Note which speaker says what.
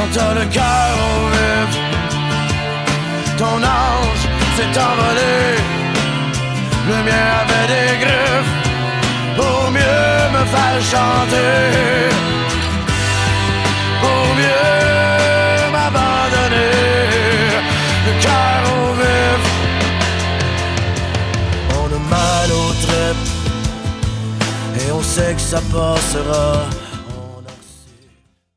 Speaker 1: quand t'as le cœur au vif. Ton ange s'est envolé, le mien avait des griffes pour mieux me faire chanter, pour mieux m'abandonner, le cœur au vif. On a mal aux tripes et on sait que ça passera.